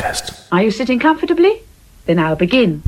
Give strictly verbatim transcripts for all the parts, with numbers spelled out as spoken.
Podcast. Are you sitting comfortably? Then I'll begin.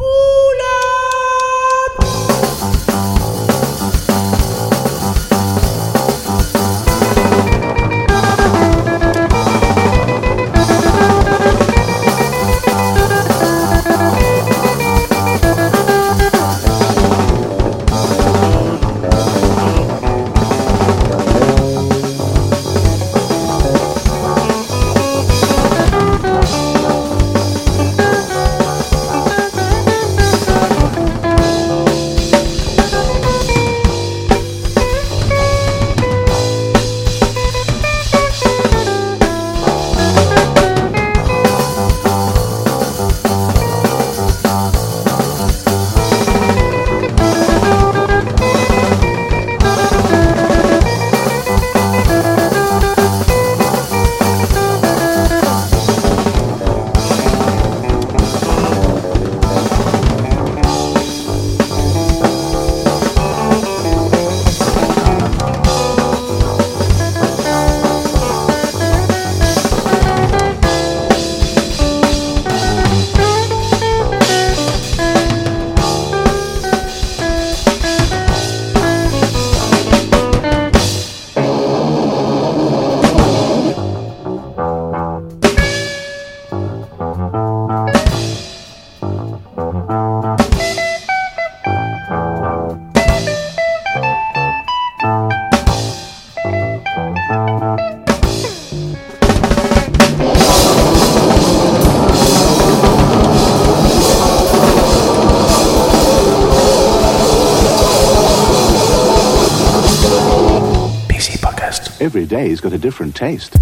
Every day's got a different taste.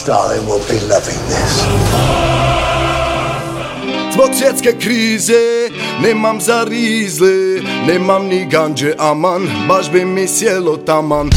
darling, will be loving this. Zbog svjetske krize nemam za rizle, nemam ni ganđe, aman, baš bi mi sjelo taman.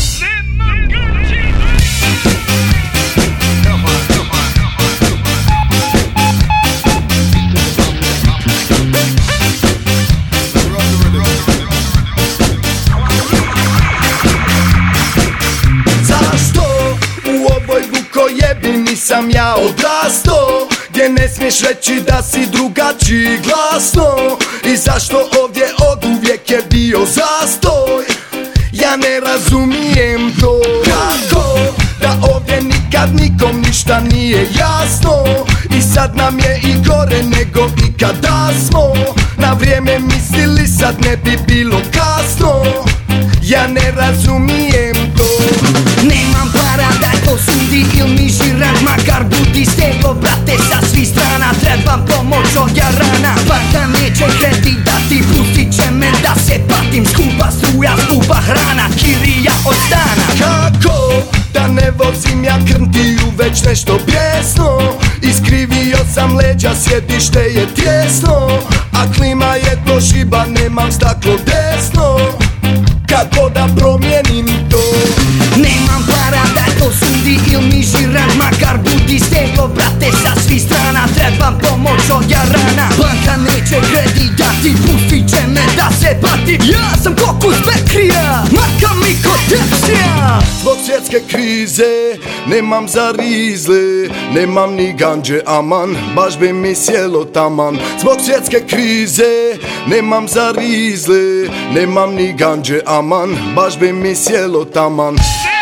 Zašto u ovoj vukojebini sam ja odrasto, gdje ne smiješ reći da si drugačiji glasno? I zašto ovdje oduvijek je bio zastoj? Ja ne razumijem to. Kako da ovdje nikad nikom ništa nije jasno? I sad nam je i gore nego ikada smo na vrijeme mislili, sad ne bi bilo kasno. Ja ne razumijem to. Nemam para da to sudi il mi žiraš, makar budi steglo, brate, sa svih strana. Trebam pomoć od jarana, banka neće kredit dati, pustit će me da se patim. Skupa struja, skupa hrana, kirija od stana. Kako da ne vozim ja krntiju, već nešto bijesno? Iskrivio sam leđa, sjedište je tjesno, a klima je to šiba, nemam staklo desno. Kako da promijenim to? Nemam para da to sudi il mi žiraš, makar budi steglo, brate, sa svih strana. Trebam pomoć od jarana, banka neće kredit dati, pustit će me da se patim. Ja sam Kokus Bekrija, marka mi ko tepsija. Zbog svjetske krize nemam za rizle, nemam ni ganđe, aman, baš bi mi sjelo taman. Zbog svjetske krize nemam za rizle, nemam ni ganđe, aman, baš bi mi sjelo taman.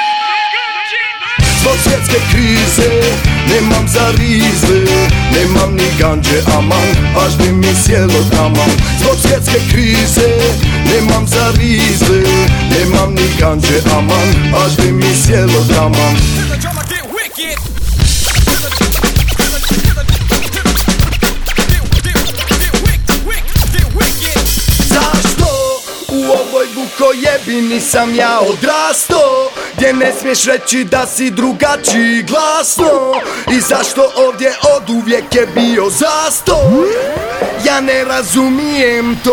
Zbog svjetske krize nemam za rizle, nemam ni ganđe, aman, baš bi mi sjelo taman. Zbog svjetske krize nemam za rizle, nemam ni ganđe, aman, baš bi mi sjelo taman. U ovoj vukojebini sam ja odrasto, gdje ne smiješ reći da si drugačiji glasno. I zašto ovdje oduvijek je bio zastoj? Ja ne razumijem to.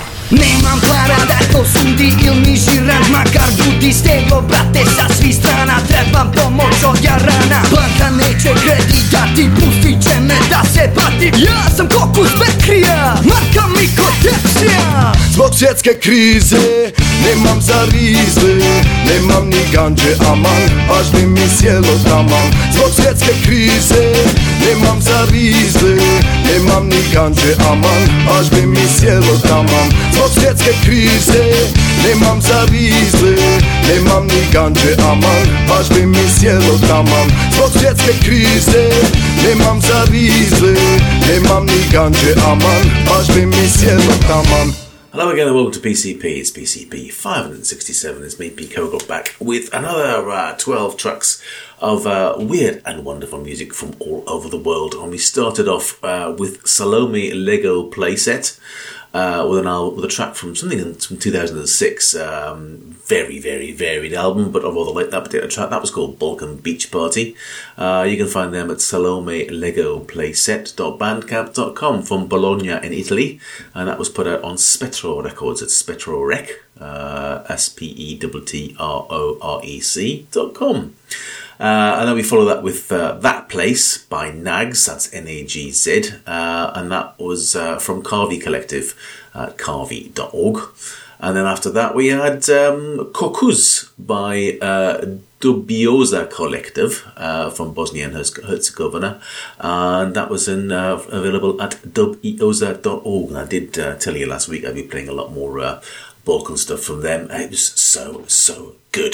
Nemam para da to sudi il mi žiraš, makar budi steglo, brate, sa svih strana. Trebam pomoć od jarana, banka neće kredit dati, pustit će me da se patim. Ja sam Kokus Bekrija, marka mi ko tepsija. Zbog svjetske krize nemam za rizle, nemam ni ganđe, aman, baš bi mi sjelo taman. Zbog svjetske krize nemam za rizle, nemam ni ganđe, aman, baš bi mi sjelo taman. Zbog svjetske krize nemam za rizle, nemam ni ganđe, aman, baš bi mi sjelo taman. Zbog svjetske krize nemam za rizle, nemam ni ganđe, aman, baš bi mi sjelo taman. Hello again and welcome to P C P. It's P C P five sixty-seven. It's me, P. Kogo, back with another uh, twelve tracks of uh, weird and wonderful music from all over the world. And we started off uh, with Salome Lego Playset uh, with, an al- with a track from something from two thousand six. Um, very, very varied album, but of all the like that particular track, that was called Balkan Beach Party. Uh, you can find them at salome lego playset dot bandcamp dot com from Bologna in Italy, and that was put out on Spetro Records at Spetro Rec, uh, S P E T T R O R E C dot com. Uh, and then we follow that with uh, That Place by Nags, that's N A G Z, uh, and that was uh, from Carvey Collective at carvey dot org. And then after that we had um, Kokus by uh, Dubioza Collective uh, from Bosnia and Herzegovina, and that was in, uh, available at dubioza dot org. And I did uh, tell you last week I'd be playing a lot more uh, Balkan stuff from them. It was so, so good.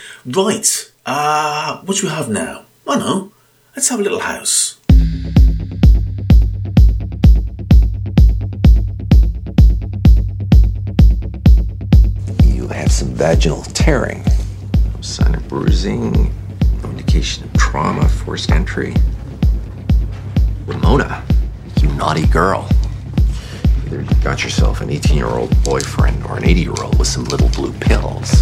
Right, uh, what do we have now? I know, let's have a little house. Have some vaginal tearing, no sign of bruising, no indication of trauma, forced entry. Ramona, you naughty girl. Either you got yourself an eighteen-year-old boyfriend or an eighty-year-old with some little blue pills.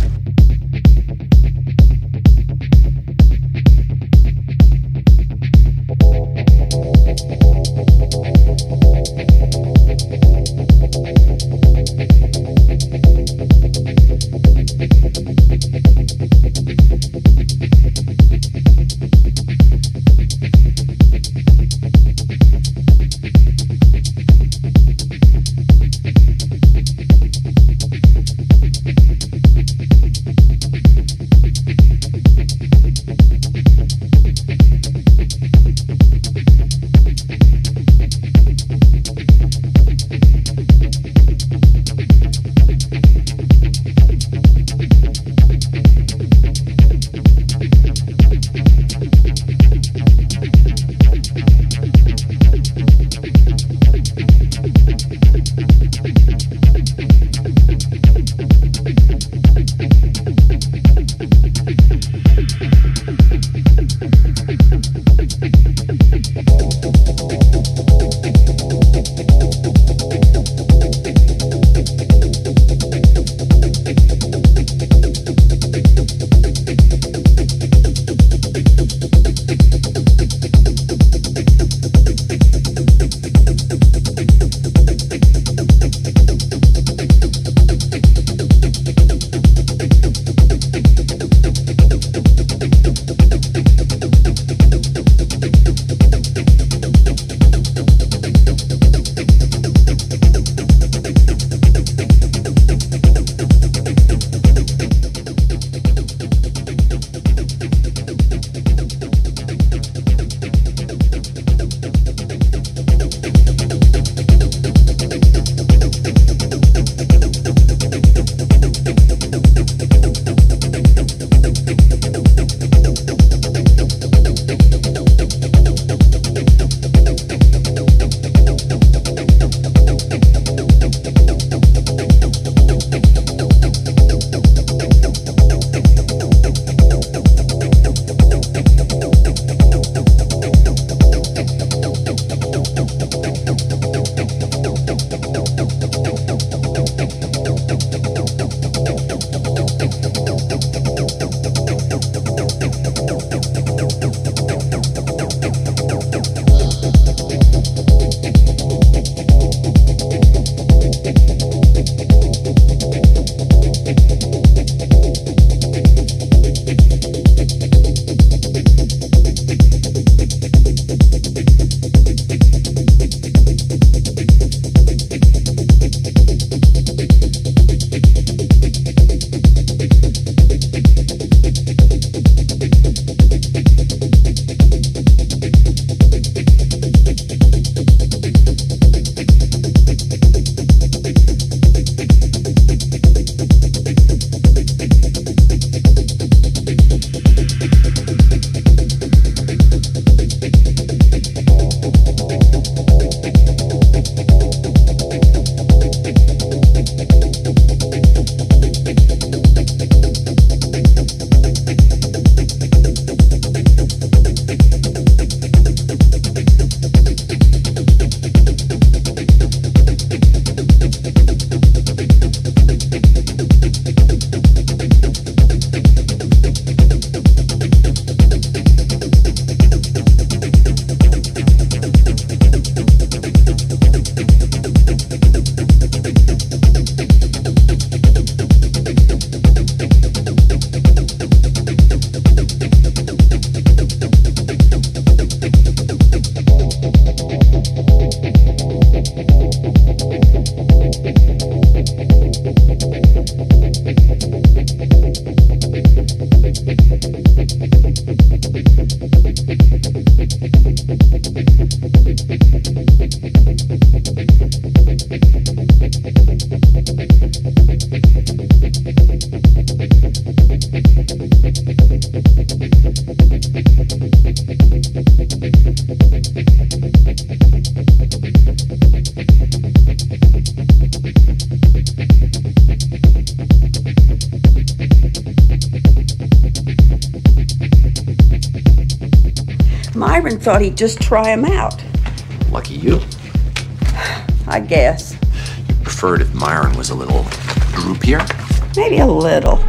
Myron thought he'd just try him out. Lucky you. I guess. You'd prefer it if Myron was a little droopier? Maybe a little.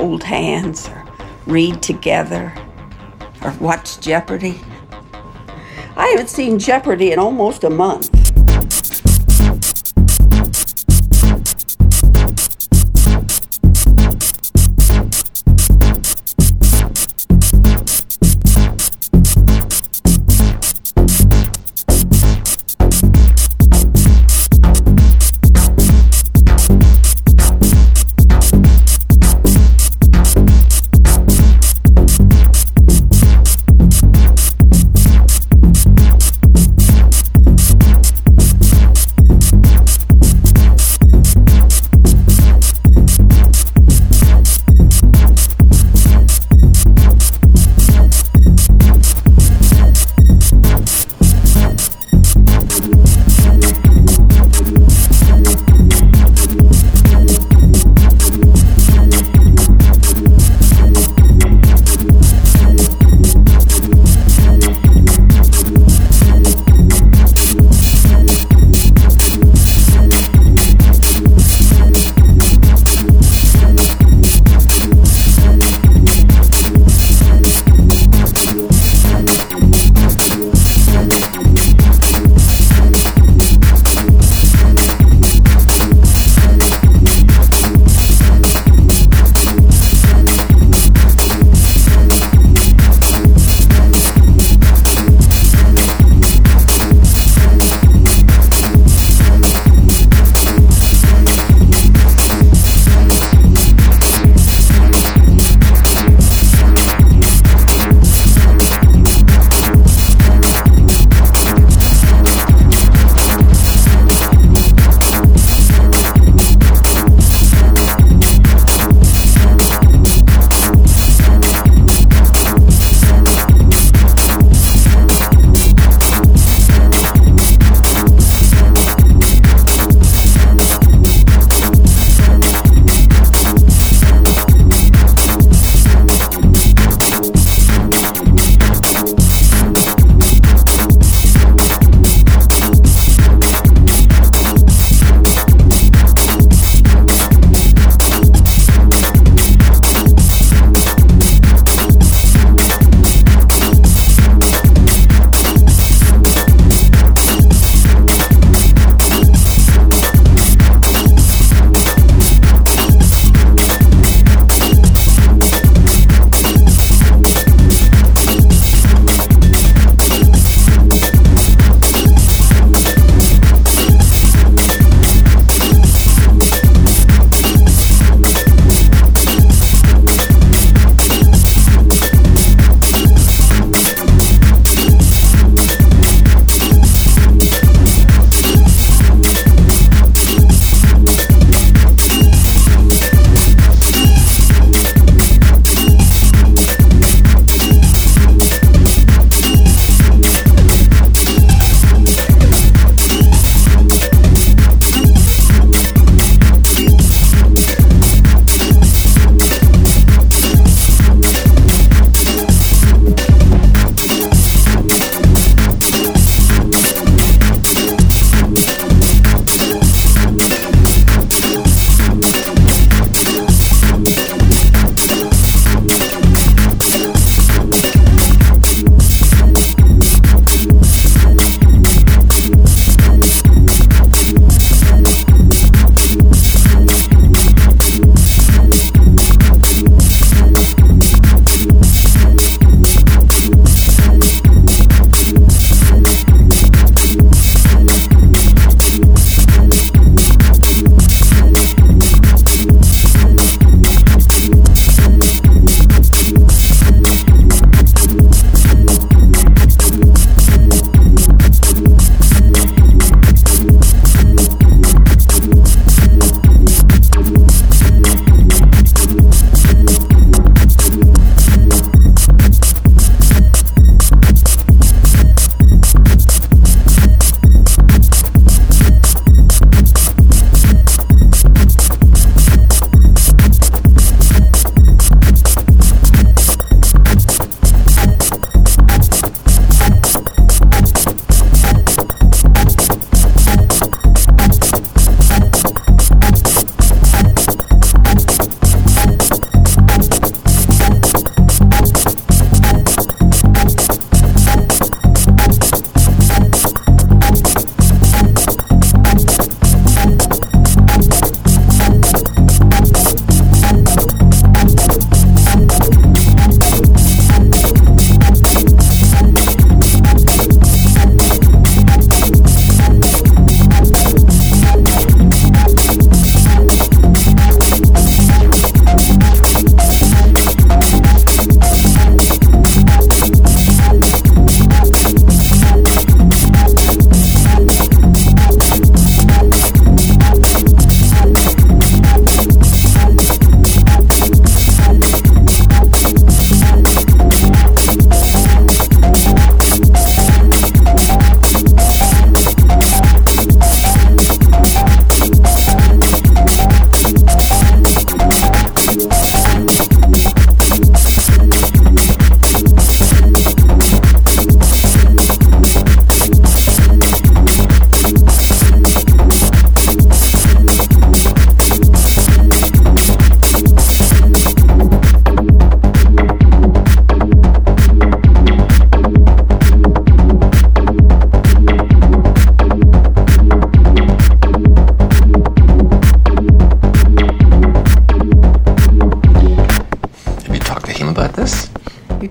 hold hands or read together or watch Jeopardy. I haven't seen Jeopardy in almost a month.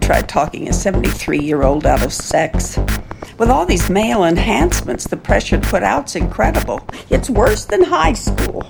tried talking a seventy-three-year-old out of sex. With all these male enhancements, the pressure to put out's incredible. It's worse than high school.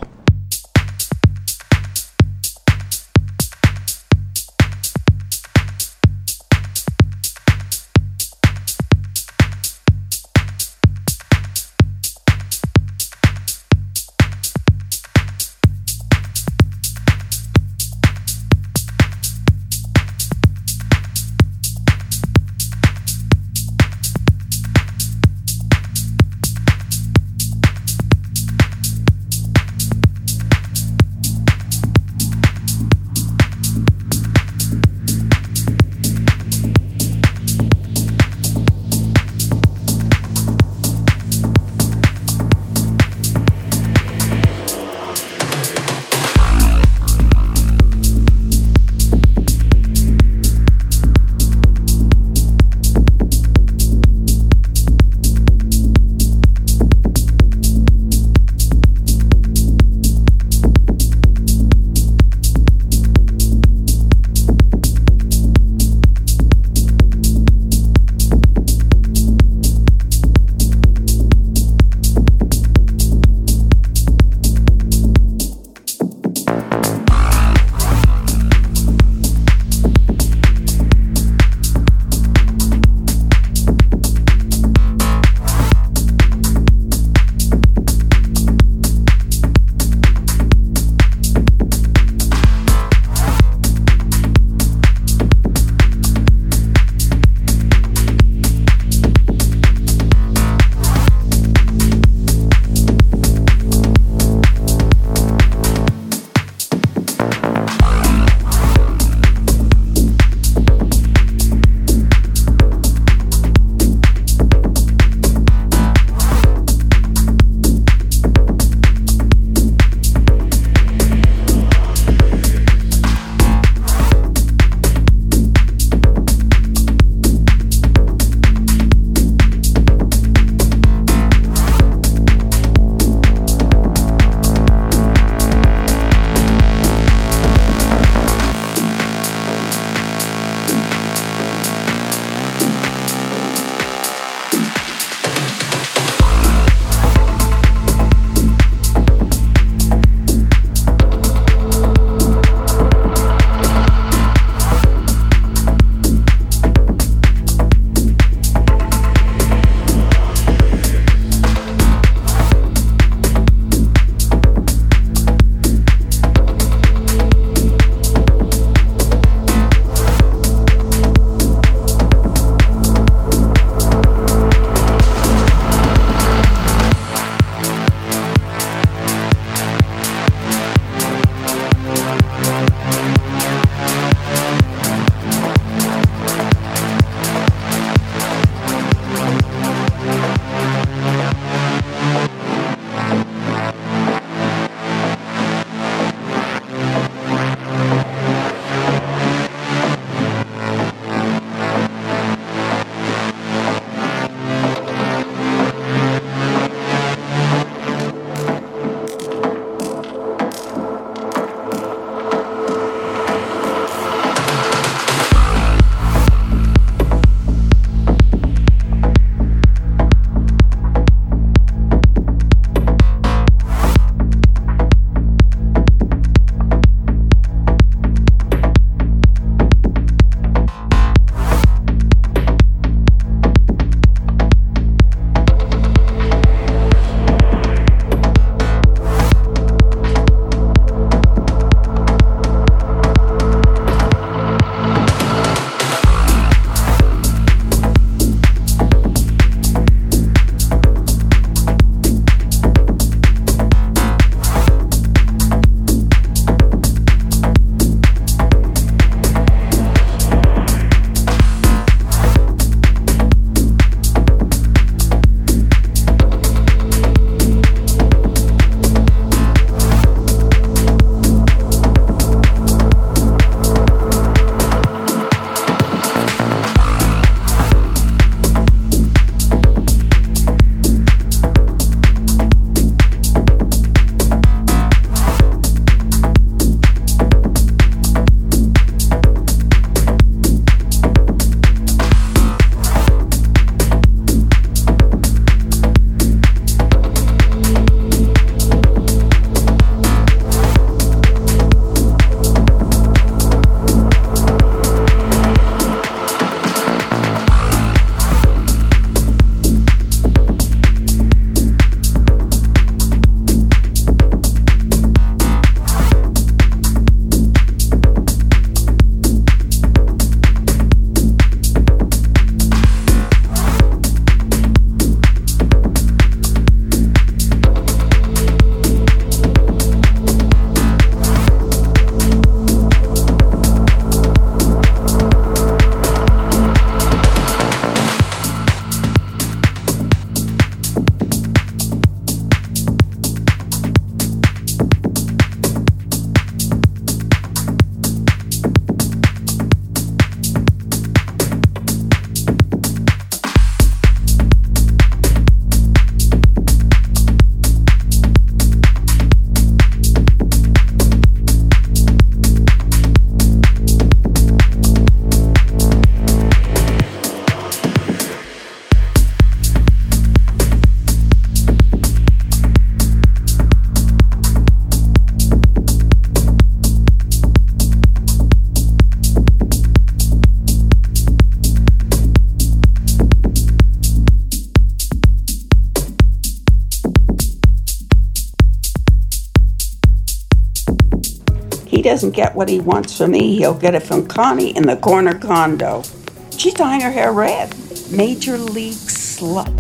he doesn't get what he wants from me, he'll get it from Connie in the corner condo. She's dyeing her hair red. Major league slut.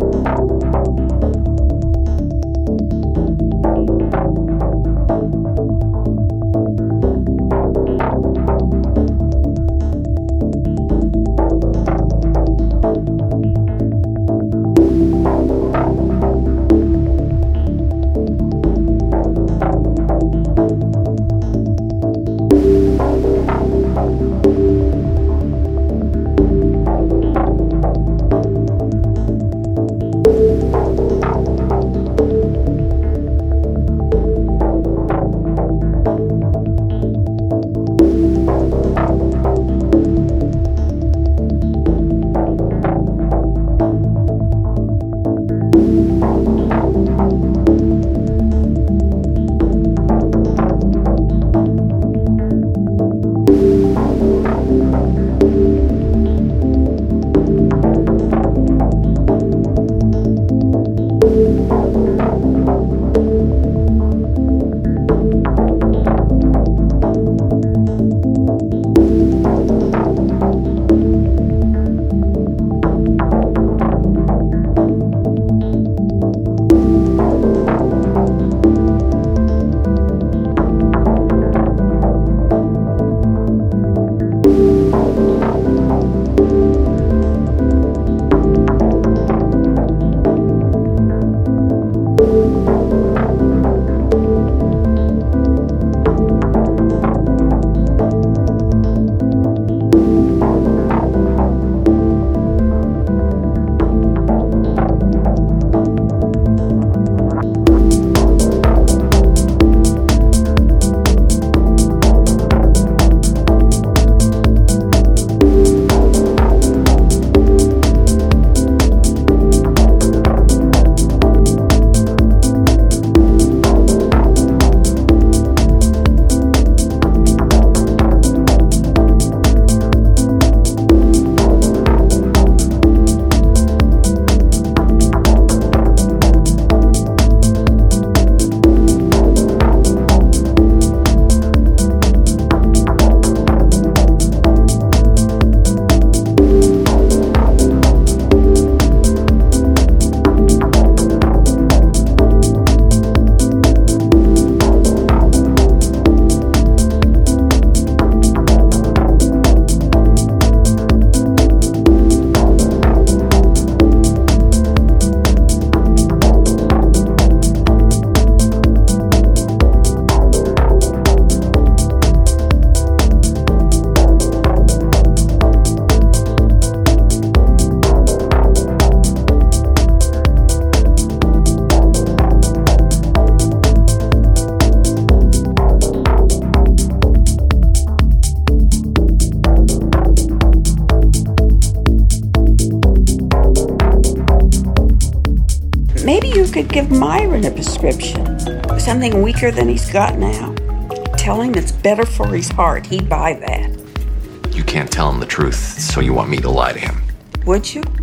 Maybe you could give Myron a prescription, something weaker than he's got now. Tell him it's better for his heart. He'd buy that. You can't tell him the truth, so you want me to lie to him. Would you?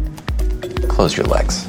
Close your legs.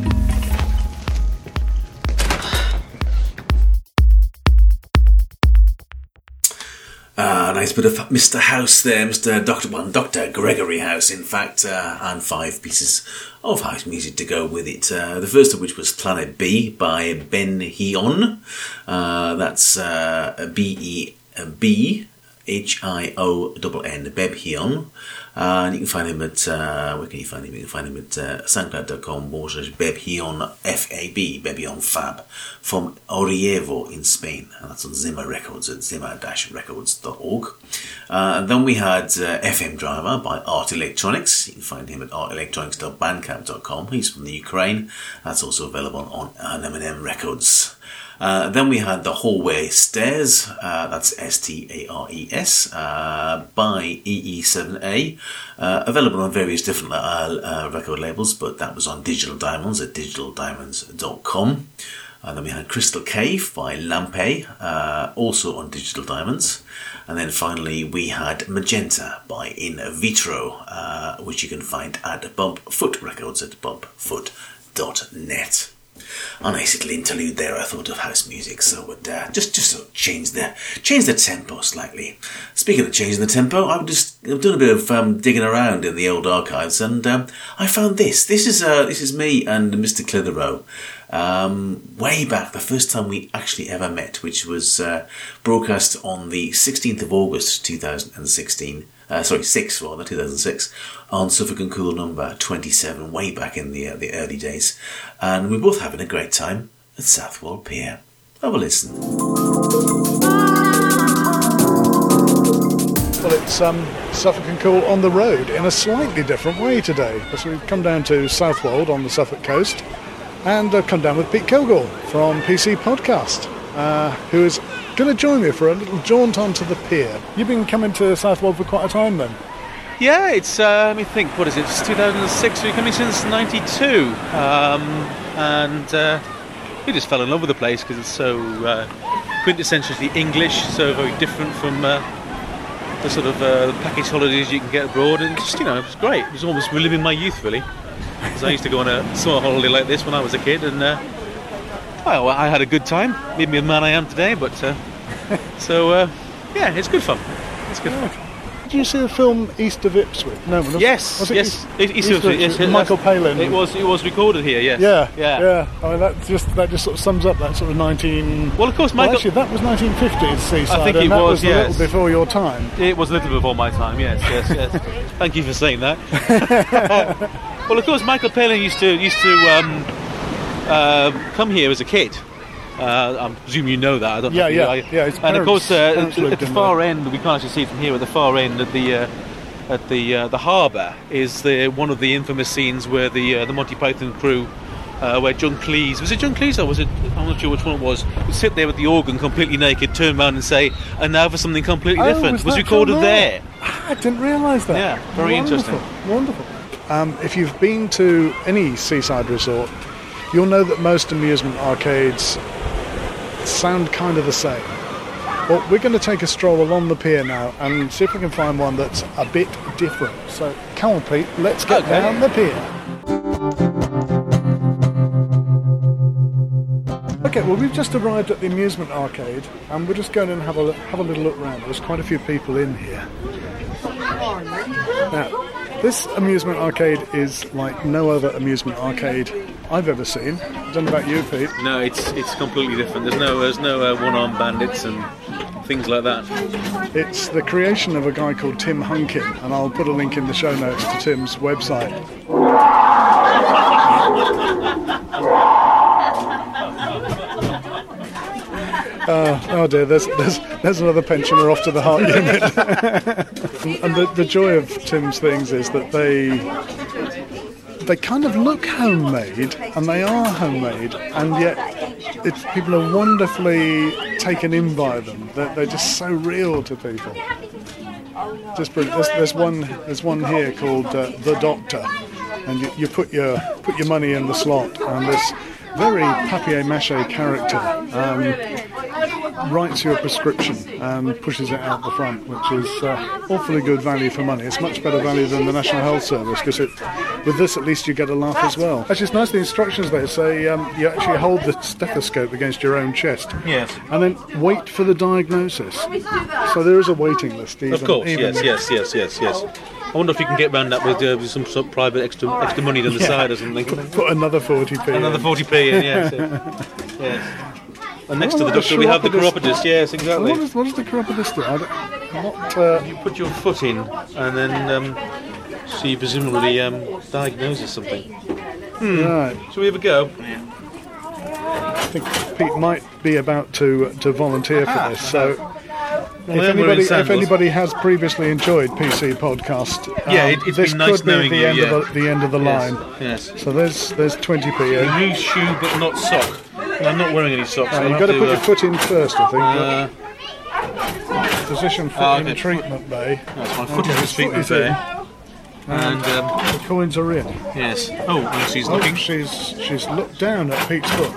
Ah, nice bit of Mister House there, Mister Doctor One, Doctor Gregory House, in fact, uh, and five pieces of house music to go with it. Uh, the first of which was Planet B by Ben Hion. Uh, that's uh, B E B H I O N N, Beb Hion. Uh, and you can find him at, uh, where can you find him? You can find him at uh, soundcloud.com forward slash Beb Hion F A B, Beb Hion Fab, from Orievo in Spain. And that's on Zimmer Records at zimmer dash records dot org. Uh, and then we had uh, F M Driver by Art Electronics. You can find him at art electronics dot bandcamp dot com. He's from the Ukraine. That's also available on N M and M Records. Uh, then we had The Hallway Stairs, uh, that's S T A R E S, uh, by E E seven A, uh, available on various different uh, uh, record labels, but that was on Digital Diamonds at digital diamonds dot com. And then we had Crystal Cave by Lampe, uh, also on Digital Diamonds. And then finally we had Magenta by In Vitro, uh, which you can find at Bump Foot Records at bump foot dot net. a nice little interlude there, I thought, of house music, so would uh, just just sort of change the change the tempo slightly. Speaking of changing the tempo, I've just I've done a bit of um, digging around in the old archives, and um, I found this. This is uh, this is me and Mister Clitheroe. Um, way back, the first time we actually ever met, which was uh, broadcast on the sixteenth of August two thousand sixteen. Uh, sorry, six rather, two thousand six, on Suffolk and Cool number twenty-seven, way back in the uh, the early days, and we're both having a great time at Southwold Pier. Have a listen. Well, it's um, Suffolk and Cool on the road in a slightly different way today, because we've come down to Southwold on the Suffolk coast, and I've come down with Pete Kogel from P C Podcast, uh, who is going to join me for a little jaunt onto the pier. You've been coming to Southwold for quite a time then? Yeah, it's, uh, let me think, what is it, it's two thousand six, we've been coming since ninety-two, um, and uh, we just fell in love with the place because it's so uh, quintessentially English, so very different from uh, the sort of uh, package holidays you can get abroad, and just, you know, it was great. It was almost reliving my youth, really, because I used to go on a summer holiday like this when I was a kid, and uh, well, I had a good time, made me the man I am today, but uh, so uh, yeah, it's good fun. It's good fun. Did you see the film East of Ipswich? No, was yes, was it yes, East, East of Ipswich. Yes, yes, Michael Palin. It was. It was recorded here. Yes. Yeah, yeah, yeah. I mean, that just that just sort of sums up that sort of nineteen. Well, of course, Michael. Well, actually, that was nineteen fifties Seaside. I think and it that was. was Yes. a little before your time. It was a little before my time. Yes, yes, yes. Thank you for saying that. Well, of course, Michael Palin used to used to um, uh, come here as a kid. Uh, I presume you know that. I don't yeah, know yeah, I, yeah. His and parents, of course, uh, at, at the far there. end, we can't actually see it from here. At the far end, at the uh, at the uh, the harbour, is the one of the infamous scenes where the uh, the Monty Python crew, uh, where John Cleese was it John Cleese or was it? I'm not sure which one it was. Would sit there with the organ, completely naked, turn around and say, "And now for something completely oh, different." Was, was that recorded John there. I didn't realise that. Yeah, very Wonderful. interesting. Wonderful. Um, if you've been to any seaside resort, you'll know that most amusement arcades sound kind of the same. Well, we're going to take a stroll along the pier now and see if we can find one that's a bit different. So, come on, Pete, let's get okay. down the pier. Okay, well, we've just arrived at the amusement arcade, and we're just going and have a look, have a little look around. There's quite a few people in here. Now, this amusement arcade is like no other amusement arcade I've ever seen. I don't know about you, Pete. No, it's it's completely different. There's no there's no uh, one-armed bandits and things like that. It's the creation of a guy called Tim Hunkin, and I'll put a link in the show notes to Tim's website. Uh, oh dear, there's, there's there's another pensioner off to the heart unit. And the, the joy of Tim's things is that they they kind of look homemade, and they are homemade, and yet it's, people are wonderfully taken in by them. They're, they're just so real to people. Just brilliant. There's, there's one there's one here called uh, The Doctor, and you, you put your put your money in the slot, and this very papier-mâché character um, writes you a prescription and pushes it out the front, which is uh, awfully good value for money. It's much better value than the National Health Service, because it, with this at least you get a laugh as well. Actually, it's nice, the instructions there say um, you actually hold the stethoscope against your own chest. Yes. And then wait for the diagnosis. So there is a waiting list. Even, Of course, even yes, yes, yes, yes, yes. I wonder if you can get round that with, uh, with some sort of private extra extra money on the Yeah. side or something. Put, put another forty p Another in. forty p in, yes. yes. yes. And next Oh, to the a doctor we have the chiropodist. chiropodist, yes, exactly. What, is, what does the chiropodist do? I don't, what, uh, You put your foot in and then um, she presumably um, diagnoses something. Right. Shall we have a go? I think Pete might be about to to volunteer for this. So, if then we're in anybody, if sandals. anybody has previously enjoyed P C Podcast, um, Yeah, it- it's this been nice could be knowing the you, end yeah. of the, the end of the Yes, line. yes. So there's there's twenty p in. New shoe but not sock. And I'm not wearing any socks. Right, I'll you've have got to put uh, your foot in first, I think. uh, Position foot oh, in okay. treatment bay. That's my Okay, foot in the his treatment is in. bay. And um, The coins are in. yes. Oh, and she's Oh, looking. she's she's looked down at Pete's foot.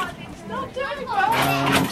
And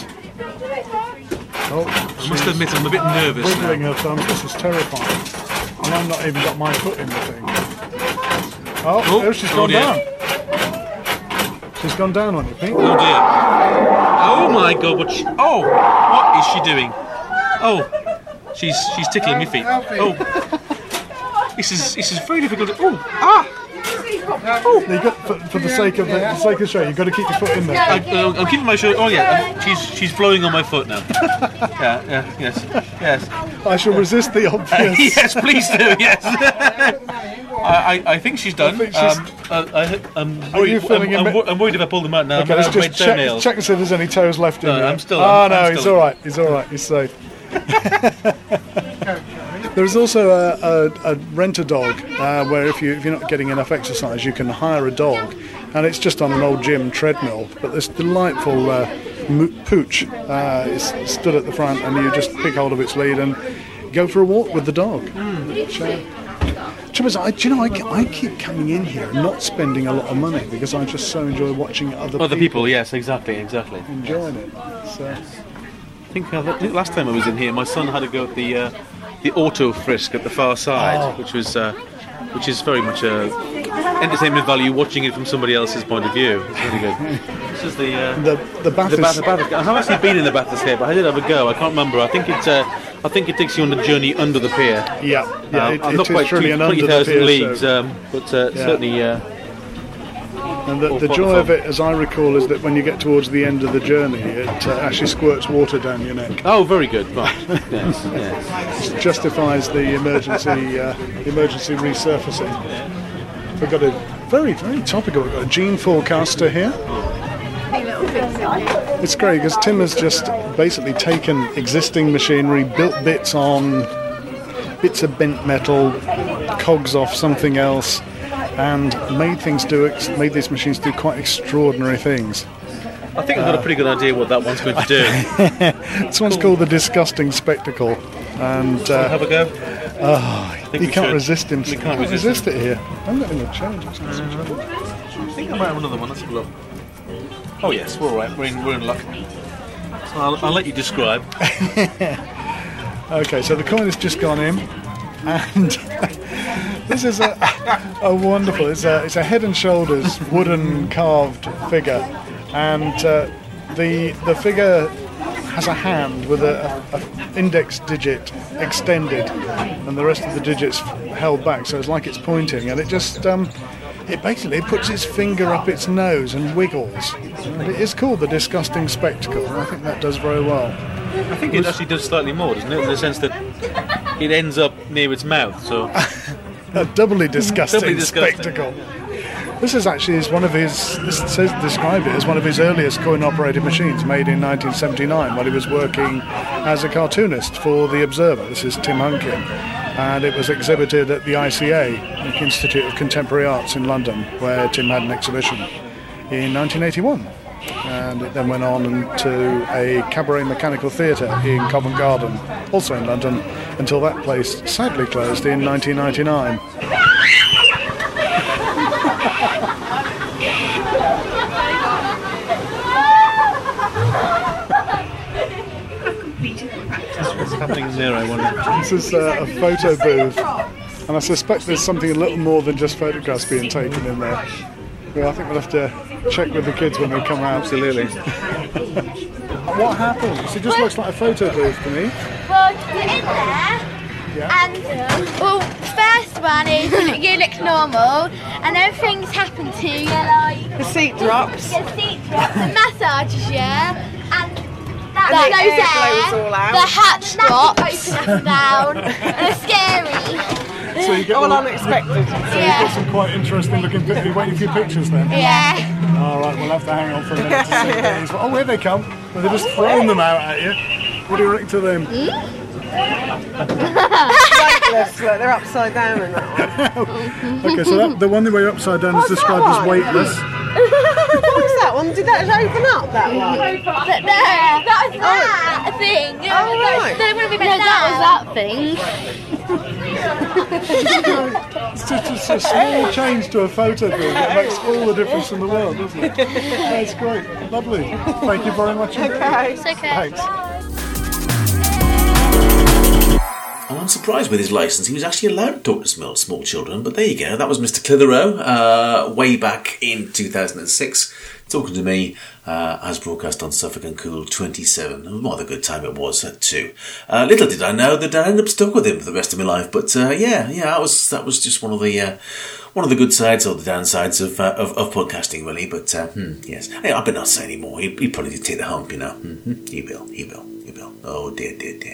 oh, I must admit, I'm a bit nervous wiggling now. her thumbs. This is terrifying. And I've not even got my foot in the thing. Oh, Oh, there she's oh gone dear. down. She's gone down on you, Pete. Oh dear. Oh my God, what she, oh, what is she doing? Oh, she's she's tickling my feet. Oh, this is this is very difficult. Oh, ah! Oh, you got, for, for the sake of the, the sake of the show, you've got to keep your foot in there. I, uh, I'm keeping my shirt. Oh yeah, uh, she's she's blowing on my foot now. Yeah, yeah, yes, yes. I shall resist the obvious. Uh, yes, please do. Yes. I, I, I think she's done. I think she's... Um, uh, I, I'm, worried, I'm, I'm, I'm, I'm worried if I pull them out now. Okay, I'm let's just check, check and see if there's any toes left in no, there. I'm still. Oh I'm, no, I'm he's still all right. He's all right. He's safe. There's also a, a, a rent-a-dog uh, where if, you, if you're not getting enough exercise, you can hire a dog, and it's just on an old gym treadmill. But this delightful uh, mo- pooch uh, is stood at the front, and you just pick hold of its lead and go for a walk with the dog. Mm. Which, uh, Is, I, do you know, I, I keep coming in here and not spending a lot of money because I just so enjoy watching other, other people. people. Yes, exactly, exactly. Enjoying it. So. I think uh, last time I was in here, my son had to go at the uh, the auto frisk at the far side, oh. which was uh, which is very much a entertainment value. Watching it from somebody else's point of view, it's really good. This is the uh, the the Bathurst. The Bath- Bath- I haven't actually been in the Bathurst here, but I did have a go. I can't remember. I think it's. Uh, I think it takes you on the journey under the pier. Yeah, yeah um, it, I'm it not quite truly an under the thousand pier leagues, show. um, but uh, yeah. certainly. Uh, and the, the joy of it, as I recall, is that when you get towards the end of the journey, it uh, actually squirts water down your neck. Oh, very good. Right. yes, yes. It justifies the emergency uh, emergency resurfacing. We've got a very very topical. We've got a gene forecaster here. It's great because Tim has just basically taken existing machinery, built bits on bits of bent metal, cogs off something else, and made things do made these machines do quite extraordinary things. I think I've got uh, a pretty good idea what that one's going to do. This one's called the Disgusting Spectacle, and uh, have a go. Oh, you can't should. resist him. We you can't, can't resist, resist it here. I'm not going to change. Mm-hmm. I think I might have another one. Let's have a look. Oh yes, we're all right. We're in, we're in luck. So I'll, I'll let you describe. Okay, so the coin has just gone in, and this is a, a wonderful. It's a it's a Head and Shoulders wooden carved figure, and uh, the the figure has a hand with a, a, a index digit extended, and the rest of the digits held back. So it's like it's pointing, and it just. Um, It basically puts its finger up its nose and wiggles. And it is called the Disgusting Spectacle, and I think that does very well. I think it actually does slightly more, doesn't it? In the sense that it ends up near its mouth, so... A doubly disgusting, doubly disgusting spectacle. This is actually is one of his... This says described it as one of his earliest coin-operated machines, made in nineteen seventy-nine, while he was working as a cartoonist for The Observer. This is Tim Hunkin. And it was exhibited at the I C A, the Institute of Contemporary Arts in London, where Tim had an exhibition in nineteen eighty-one. And it then went on to a cabaret mechanical theatre in Covent Garden, also in London, until that place sadly closed in nineteen ninety-nine. What's happening in there, I wonder? This is uh, a photo booth, and I suspect there's something a little more than just photographs being taken in there. Well, I think we'll have to check with the kids when they come out. Absolutely. What happens? It just looks like a photo booth to me. Well, you're in there, yeah. and well, first one is you look normal, and then things happen to you, like the seat drops, the seat drops, the massages you, and that and goes the air blows all out. The hatch drops open up and down, and it's scary. So you get all all unexpected. So yeah. you've got some quite interesting looking pictures. You're waiting for your pictures then? Yeah. All right, we'll have to hang on for a minute to see these. Oh, here they come. Well, they're just throwing them out at you. What do you reckon to them? Mm? Weightless, look, they're upside down in that one. Okay, so that, the one that way upside down is What's described that as one? weightless. What's that one? Did that open up, that one? That, that, that was that oh. thing. Oh, right. That, that, no, that was that thing. It's just it's a small change to a photo booth. It makes all the difference in the world, doesn't it? That's great. Lovely. Thank you very much indeed. Okay. It's okay. Thanks. I'm unsurprised with his licence. He was actually allowed to talk to small, small children, but there you go. That was Mister Clitheroe, uh, way back in two thousand six, Talking to Me, uh, as broadcast on Suffolk and Cool twenty-seven. What a good time it was, uh, too. Uh, little did I know that I'd end up stuck with him for the rest of my life, but uh, yeah, yeah, that was that was just one of the uh, one of the good sides or the downsides of uh, of, of podcasting, really. But uh, hmm, yes, hey, I better not say any more. He, he probably did take the hump, you know. Mm-hmm. He will, he will, he will. Oh dear, dear, dear.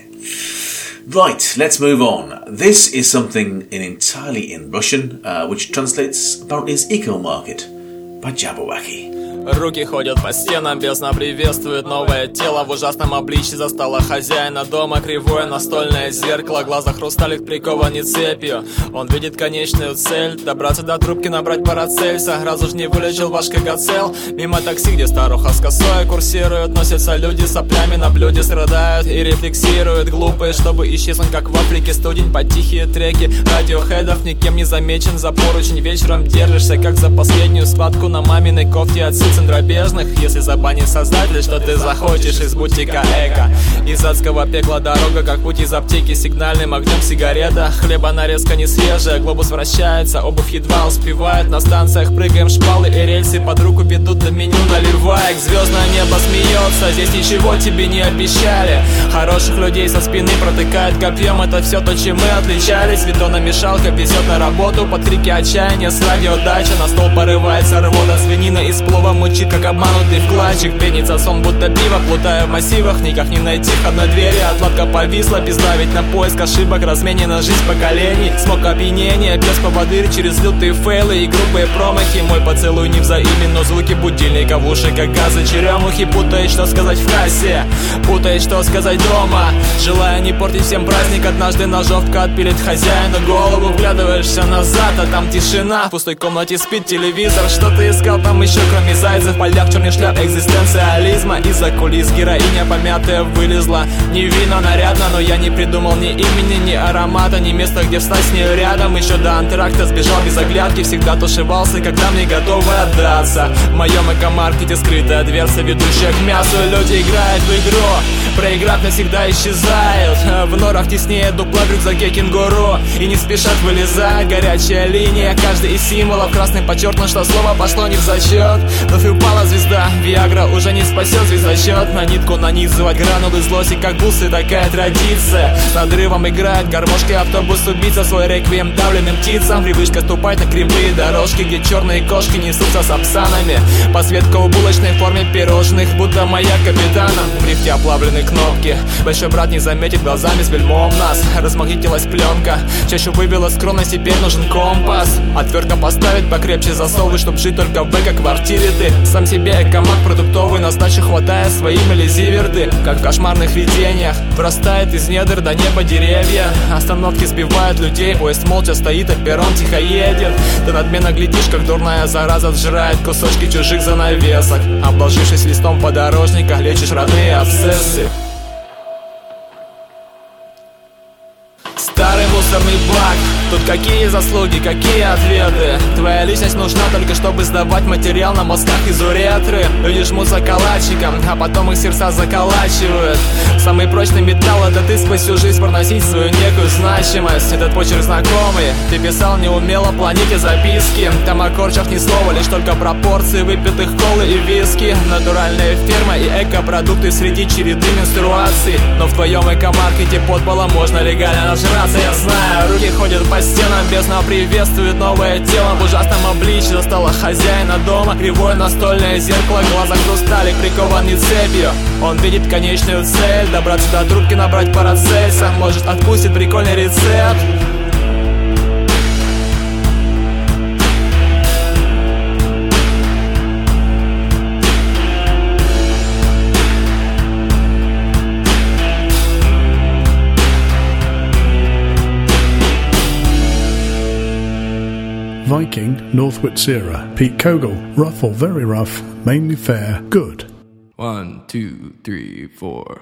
Right, let's move on. This is something in entirely in Russian, uh, which translates about his eco market by Jabberwocky. Руки ходят по стенам, бездна приветствует новое тело. В ужасном обличье застало хозяина дома. Кривое настольное зеркало, глаза хрусталик прикованы цепью. Он видит конечную цель, добраться до трубки, набрать Парацельса. Раз уж не вылечил ваш когоцел. Мимо такси, где старуха с косой курсируют. Носятся люди с соплями на блюде, страдают и рефлексируют. Глупые, чтобы исчезнуть, как в Африке. Студень под тихие треки радиохедов. Никем не замечен за поручень. Вечером держишься, как за последнюю складку на маминой кофте от центробежных. Если забанит создатель, что ты захочешь из бутика эко. Из адского пекла дорога, как путь из аптеки. Сигнальным огнем сигарета. Хлеба нарезка не свежая, глобус вращается. Обувь едва успевает, на станциях прыгаем шпалы. И рельсы под руку ведут до меню, наливая. Звездное небо смеется, здесь ничего тебе не обещали. Хороших людей со спины протыкает копьем. Это все то, чем мы отличались. Бетономешалка везет на работу под крики отчаяния. С радиодача на стол порывается рвота. Свинина из плова мучит, как обманутый вкладчик. Пенится сон, будто пиво, плутая в массивах. Никак не найти одной двери. Отладка повисла, бездавить на поиск ошибок. Разменена жизнь поколений. Смог опьянения, без поводырь через лютые фейлы и грубые промахи. Мой поцелуй не взаимен, но звуки будильника в уши, как газы черемухи. Путает, что сказать в кассе, путает, что сказать дома. Желая не портить всем праздник, однажды ножовка отпилит хозяину голову. Вглядываешься назад, а там тишина. В пустой комнате спит телевизор. Что ты искал там еще, кроме зайцев? В полях черный шляп экзистенциализма. Из-за кулис героиня помятая вылезла. Невинно, нарядно, но я не придумал ни имени, ни аромата, ни места, где встать с нею рядом. Еще до антракта сбежал без оглядки. Всегда тушевался, когда мне готовы отдаться. В моем эко-маркете скрытая дверца, ведущая к мясу. Люди играют в игру, проиграв навсегда исчезают. В норах теснее дупла в рюкзаке кенгуру. И не спешат вылезать, горячая линия. Каждый из символов красным подчеркнут, что слово пошло не в зачет. Вновь упала звезда, Виагра уже не спасет звездочет. На нитку нанизывать гранулы злости, как бусы, такая традиция. С надрывом играет гармошки, автобус убийца. Свой реквием давленным птицам. Привычка ступать на кривые дорожки, где черные кошки несутся с апсанами. Подсветка у булочной в форме пирожных, будто маяк капитана. В лифте оплавлены кнопки. Большой брат не заметит глазами с бельмом нас. Размагнитилась пленка, чаще выбила скромность, теперь нужен компас. Отвертка поставить покрепче засовы, чтоб жить только в эко-квартире ты. Сам себе эко-маг продуктовый, на сдачу хватая свои мелизиверды. Как в кошмарных видениях, вырастает из недр до неба деревья. Остановки сбивают людей, поезд молча стоит, а перрон тихо едет. Ты надменно глядишь, как дурная зараза сжирает кусочки чужих занавесок. Обложившись листом подорожника, лечишь родные абсцессы. Старый мусорный бак. Тут какие заслуги, какие ответы? Твоя личность нужна только, чтобы сдавать материал на мозгах из уретры. Люди жмутся калачиком, а потом их сердца заколачивают. Самый прочный металл — это ты сквозь всю жизнь проносить свою некую значимость. Этот почерк знакомый, ты писал неумело планете записки. Там о корчах ни слова, лишь только пропорции выпитых колы и виски. Натуральная ферма и эко-продукты среди череды менструаций. Но в твоем эко-маркете под полом можно легально нажраться. Я знаю, руки ходят по стенам, бездна приветствует новое тело. В ужасном обличье застала хозяина дома. Кривое настольное зеркало, глаза хрусталик прикованы цепью. Он видит конечную цель, добраться до трубки, набрать Парацельса. Может, отпустит прикольный рецепт. Viking, North Witsira, Pete Kogel, rough or very rough, mainly fair, good. One, two, three, four.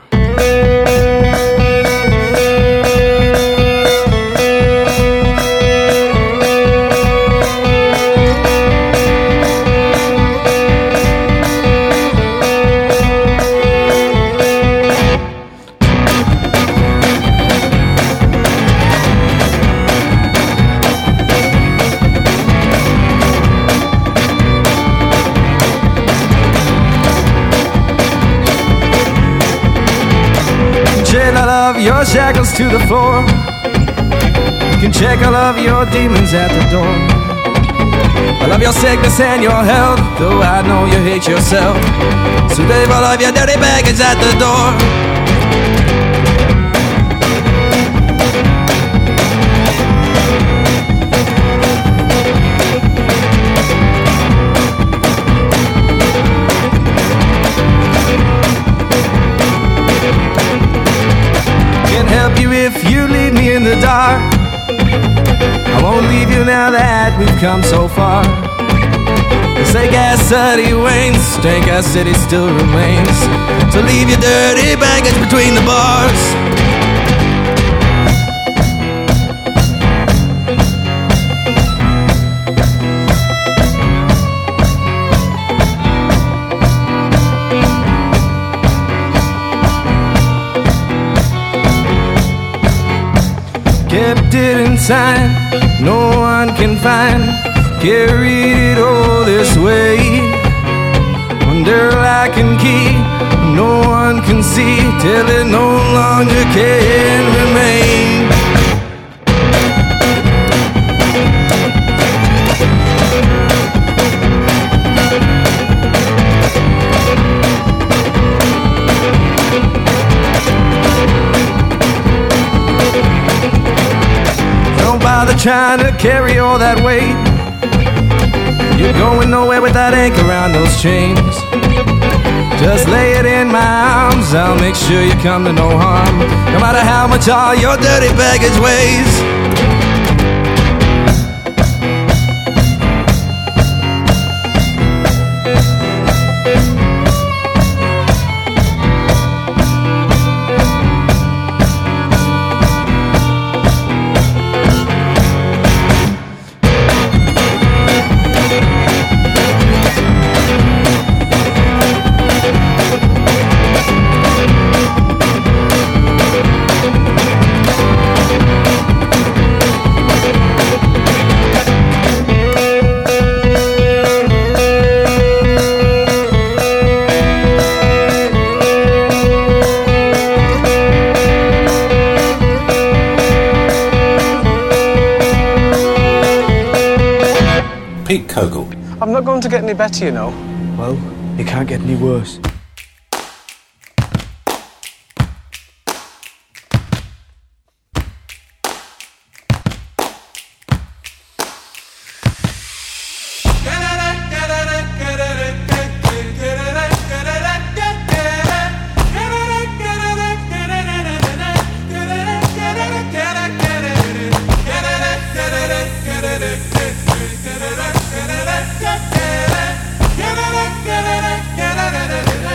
of your shackles to the floor. You can check all of your demons at the door. I love your sickness and your health, though I know you hate yourself. So leave all of your dirty baggage at the door. Help you if you leave me in the dark. I won't leave you now that we've come so far. The stank ass city wanes, stank ass city still remains. So leave your dirty baggage between the bars. Kept it inside, no one can find. Carried it all this way. Under lock and key, no one can see till it no longer can remain. Trying to carry all that weight. You're going nowhere with that anchor around those chains. Just lay it in my arms, I'll make sure you come to no harm. No matter how much all your dirty baggage weighs. Pete Kogel. I'm not going to get any better, you know. Well, it can't get any worse. Get it, get it, get it, get it, get it, get it.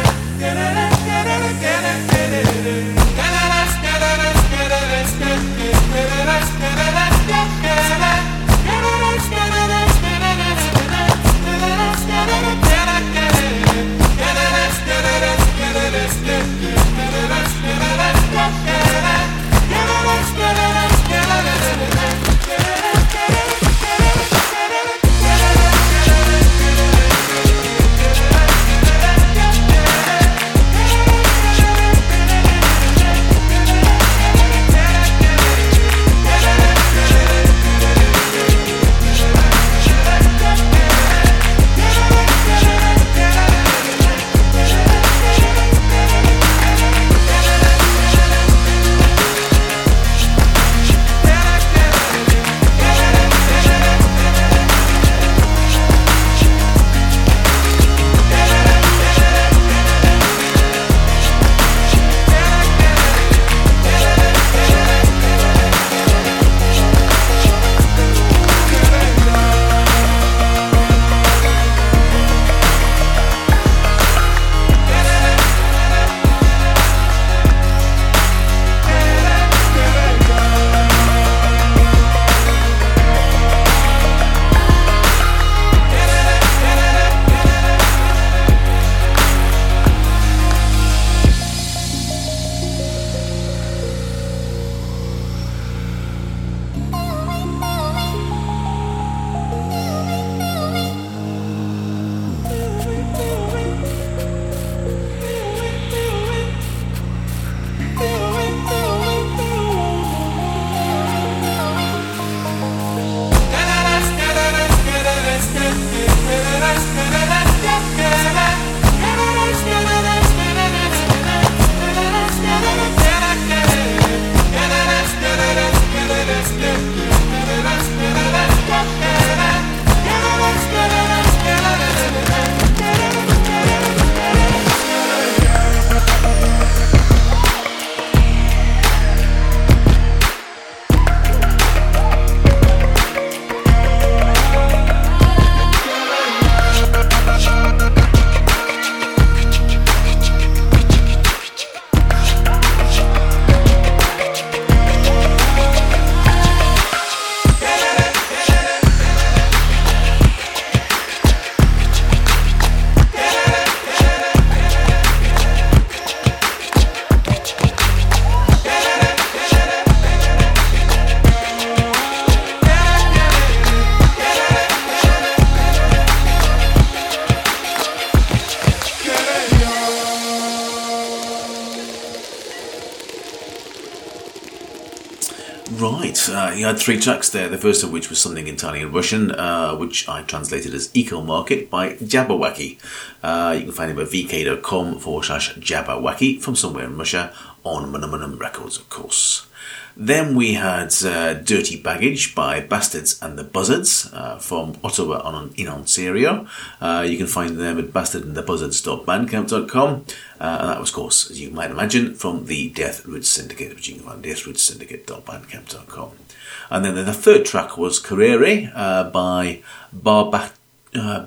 uh, you had three tracks there, the first of which was something entirely in Russian, uh, which I translated as Eco Market by Jabberwacky. Uh, you can find him at vk.com forward slash Jabberwacky from somewhere in Russia on Munamunum Records, of course. Then we had uh, Dirty Baggage by Bastards and the Buzzards uh, from Ottawa on, in Ontario. Uh, you can find them at bastard and the buzzards dot bandcamp dot com. Uh, and that was, of course, as you might imagine, from the Death Roots Syndicate, which you can find at death roots syndicate dot bandcamp dot com. And then the third track was Carrere uh, by Barba, uh,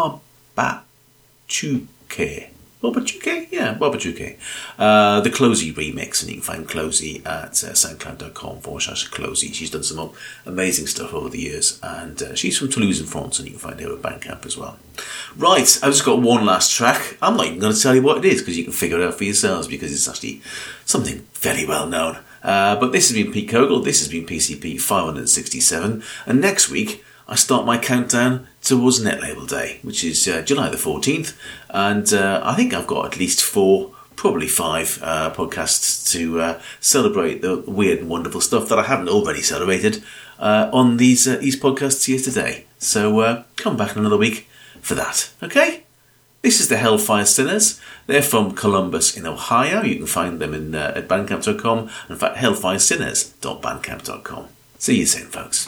Barbachuke. Barbachuke? Yeah, Barbachuke. Uh, the Closey remix, and you can find Closey at uh, soundcloud.com forward slash Closey. She's done some amazing stuff over the years, and uh, she's from Toulouse in France, and you can find her at Bandcamp as well. Right, I've just got one last track. I'm not even going to tell you what it is, because you can figure it out for yourselves, because it's actually something very well known. Uh, but this has been Pete Kogel, this has been P C P five hundred sixty-seven, and next week I start my countdown towards Net Label Day, which is uh, July the fourteenth, and uh, I think I've got at least four, probably five uh, podcasts to uh, celebrate the weird and wonderful stuff that I haven't already celebrated uh, on these uh, these podcasts here today. So uh, come back in another week for that, okay? This is the Hellfire Sinners. They're from Columbus in Ohio. You can find them in uh, at bandcamp dot com. In fact, hellfire sinners dot bandcamp dot com. See you soon, folks.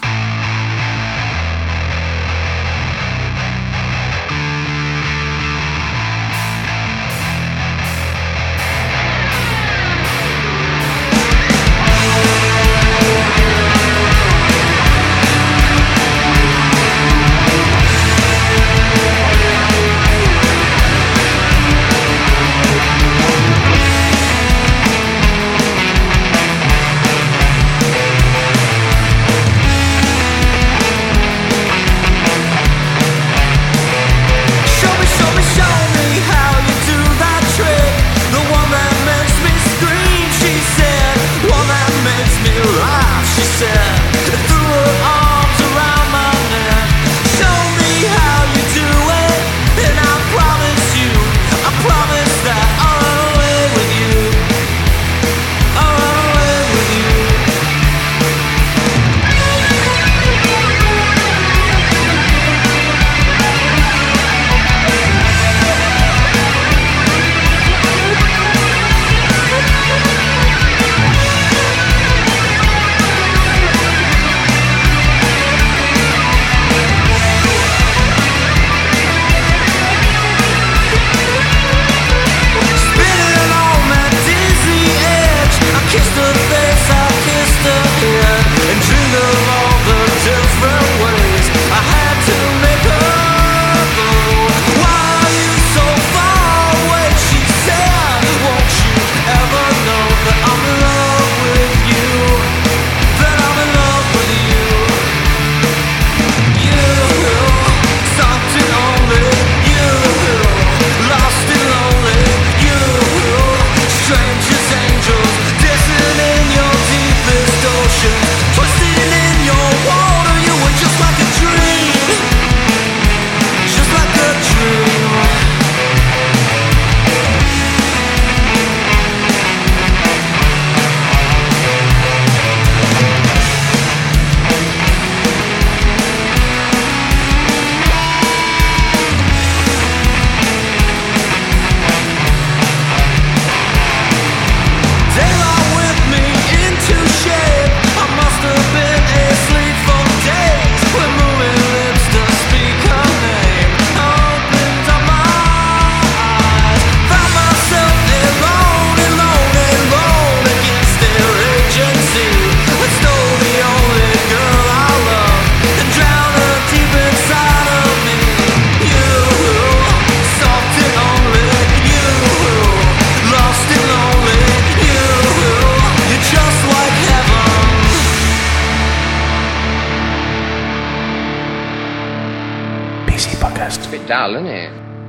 Dull, isn't it?